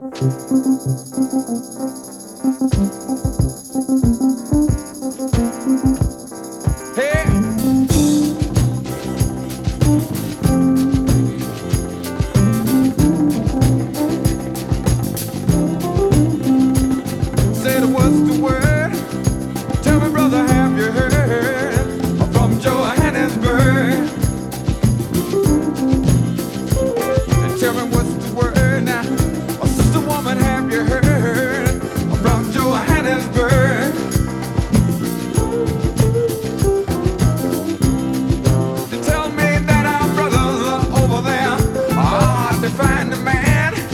Said what's the word? Tell me, brother, have you heard from Johannesburg? And tell me what's the word now? Oh, sister woman, have you heard from Johannesburg? They tell me that our brothers over there are to find a man.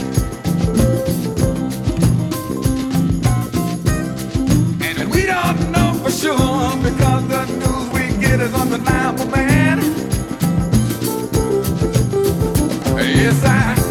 We don't know for sure because the news we get is undeniable, man. Yes, I